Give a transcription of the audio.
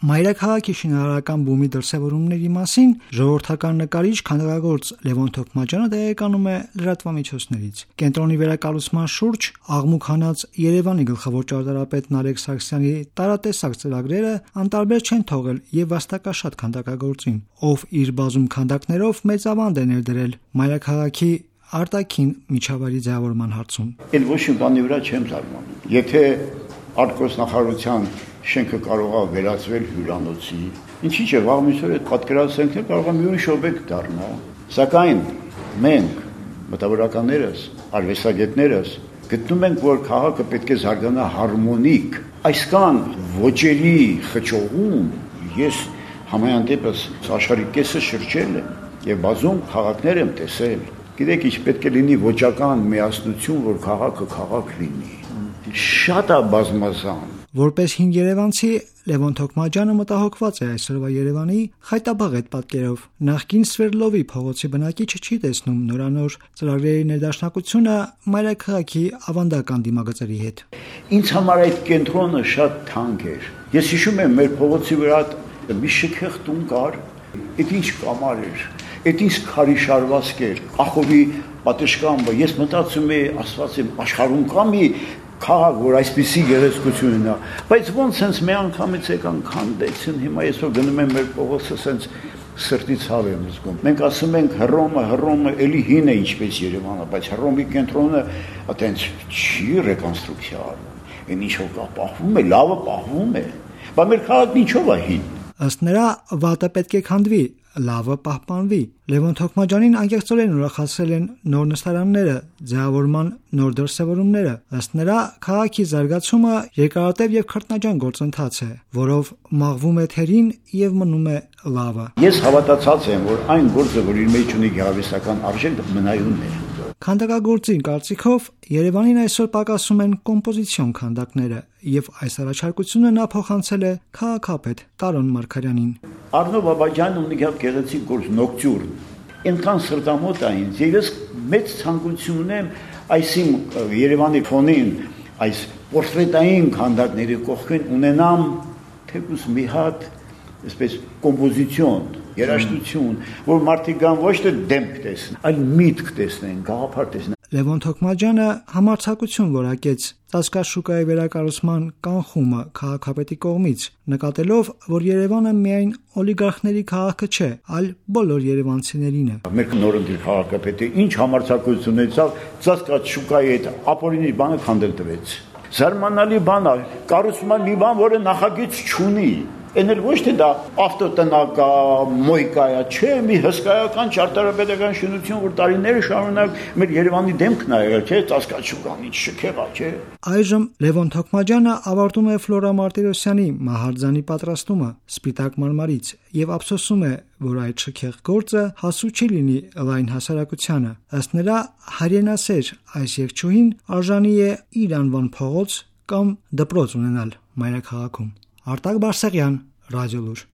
Մայրաքաղաքի շինարարական բումի դրսևորումների մասին ժողովրդական նկարիչ քանդակագործ Լևոն Թոքմաջյանը տեղեկանում է լրատվամիջոցներից։ Կենտրոնի վերակառուցման շուրջ աղմուկ հանած Երևանի գլխավոր ճարտարապետ Նարեկ Սարգսյանի տարատեսակ ծրագրերը անտարբեր չեն թողել եւ վաստակաշատ քանդակագործին, ով իր բազում քանդակներով մեծ ավանդ է ներդրել մայրաքաղաքի արտաքին միջավայրի ձևավորման հարցում։ Էլ ոչ մի բանի վրա չեմ զարմանում։ Եթե արտգործնախարարության շենքը կարող է վերածվել հյուրանոցի, ինչի՞ չէ, վաղ միսօր այդ պատկերացնենք կարող է մի ուրիշ օբյեկտ դառնա։ Սակայն մենք մտավորականներս, արվեստագետներս գտնում ենք, որ քաղաքը պետք է զարգանա հարմոնիկ։ Այսքան ոճերի խճողում ես համայն դեպս աշխարհի կեսը շրջել եմ եւ բազում քաղաքներ եմ տեսել։ Գիտեք, ինչ պետք է լինի ոճական միասնություն, որ քաղաքը քաղաք լինի։ Շատ է բազմազան։ Որպես հին երևանցի Լևոն Թոքմաջյանը մտահոգված է այսօրվա Երևանի խայտաբղ այդ պատկերով։ Նախկին Սվերդլովի փողոցի բնակիչը չի տեսնում նորանոր ծրագրերի ներդաշնակությունը մայրաքաղաքի ավանդական դիմագծերի հետ։ Ինձ համար այդ կենտրոնը շատ թանկ էր։ Ես հիշում եմ մեր փողոցի վրա մի շքեղ տուն կար, այդ ինչ կամար էր, այդ ինչ քարի շարվածք էր, ախովի պատշգամբը։ Ես մտածում էի, ասված եմ, աշխարհում կա մի քաղաք, որ այսպիսի գեղեցկություն ունի, բայց ոնց sense մի անգամից եկան քանդեցին, հիմա ես որ գնում եմ մեր փողոցը sense սրտի ցավ եմ զգում։ Մենք ասում ենք Հռոմը էլի հին է ինչպես Երևանը, բայց Հռոմի կենտրոնը այտենց չի ռեկոնստրուկցիա արվում։ Այն ինչով կա պահվում է, լավը պահվում է։ Բայց մեր քաղաքն ինչով է հին։ Ըստ նրա վատը պետք է քանդվի, լավը պահպանվի։ Լևոն Թոքմաջյանին անկեղծորեն ուրախացրել են նոր նստարանները, ձևավորման նոր դրսևորումները։ Ըստ նրա քաղաքի զարգացումը երկարատև եւ քրտնաջան գործընթաց է, որով մաղվում է թերին եւ մնում է լավը։ Ես հավատացած եմ, որ այն գործը, որ իր մեջ ունի գեղարվեստական արժեք, մնայուն է։ Քանդակագործի կարծիքով Երևանին այսօր պակասում են կոմպոզիցիոն քանդակները եւ այս առաջարկությունը նա փոխանցել է քաղաքապետ Տարոն Մարգարյանին։ Արնո Բաբաջյանն ունի գեղեցիկ գործ Նոկտյուրն։ Ինքան սրտամոտ է ինձ։ Ես մեծ ցանկություն ունեմ այսին Երևանի ֆոնին, այս պորտրետային քանդակների կողքին ունենամ թեկուզ մի հատ այսպես կոմպոզիցիոն, երաժշտություն, որ մարդիկ գան ոչ թե դեմք տեսնեն, այլ միտք տեսնեն, գաղափար տեսնեն։ Լևոն Թոքմաջյանը համարձակություն որակեց ծածկաշուկայի վերակառուցման կանխումը քաղաքապետի կողմից, նկատելով, որ Երևանը միայն օլիգարխների քաղաքը չէ, այլ բոլոր երևանցիներին է։ Մեր նորընտիր քաղաքապետը ինչ համարձակություն ունեցավ ծածկաշուկայի այդ ապօրինի բանը քանդել տվեց։ Զարմանալի բան է, կառուցման մի բան, որը նախագիծ չունի։ Այն էլ ոչ թե դա ավտոտնակ մոյկա է, չէ, մի հսկայական ճարտարապետական շինություն, որ տարիներ շարունակ մեր Երևանի դեմքն է եղել, չէ, ծածկաշուկան ինչ շքեղ է, չէ։ Այժմ Լևոն Թոքմաջյանը ավարտում է Ֆլորա Մարտիրոսյանի մահարձանի պատրաստումը Սպիտակ մարմարից եւ ափսոսում է, որ այդ շքեղ գործը հասու չի լինի լայն հասարակությանը։ Ըստ նրա հայրենասեր այս երգչուհին արժանի է իր անվան փողոց կամ դպրոց ունենալ մայրաքաղաքում։ Արտակ Բարսեղյան, Ռադիոլուր։